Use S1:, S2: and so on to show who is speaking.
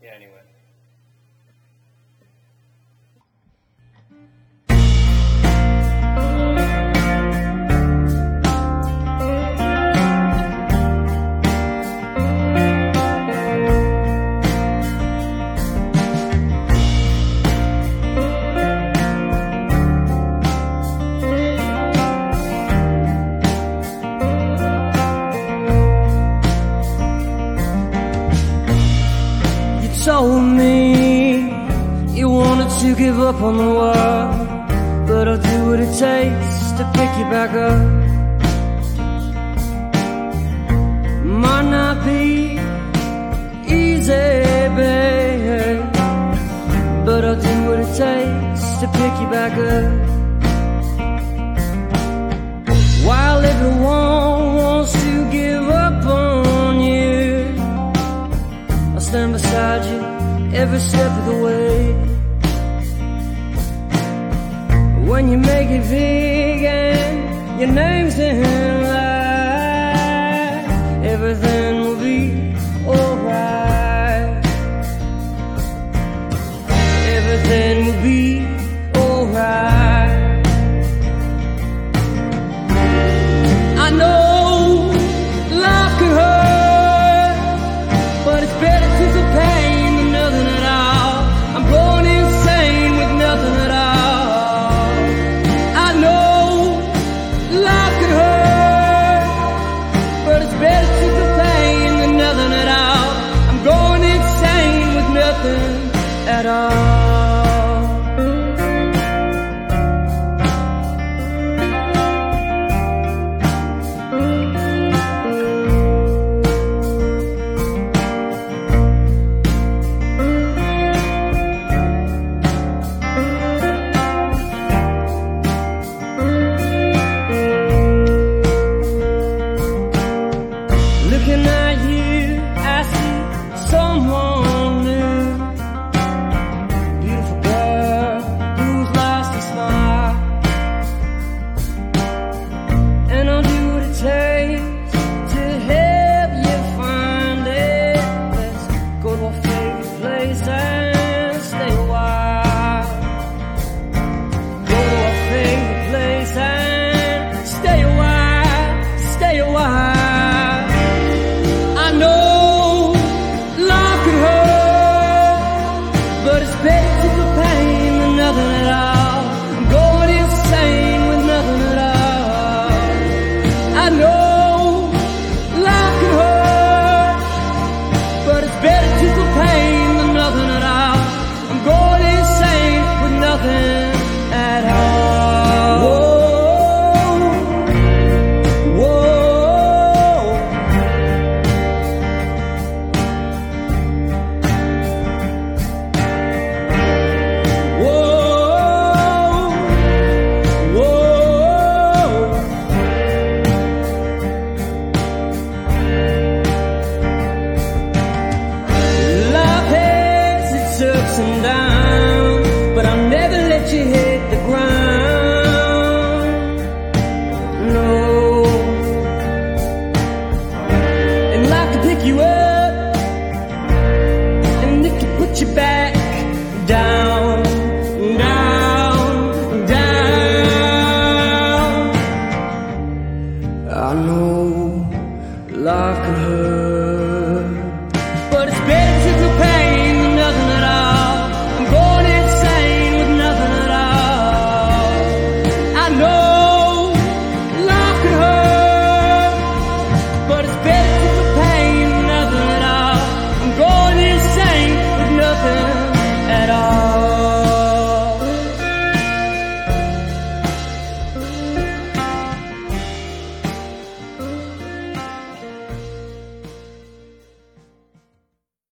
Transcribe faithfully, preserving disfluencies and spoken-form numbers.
S1: Yeah, anyway.
S2: Told me you wanted to give up on the world, but I'll do what it takes to pick you back up. Might not be easy, babe, but I'll do what it takes to pick you back up. While everyone wants to give up on you, I'll stand beside you every step of the way. When you make it big and your name's in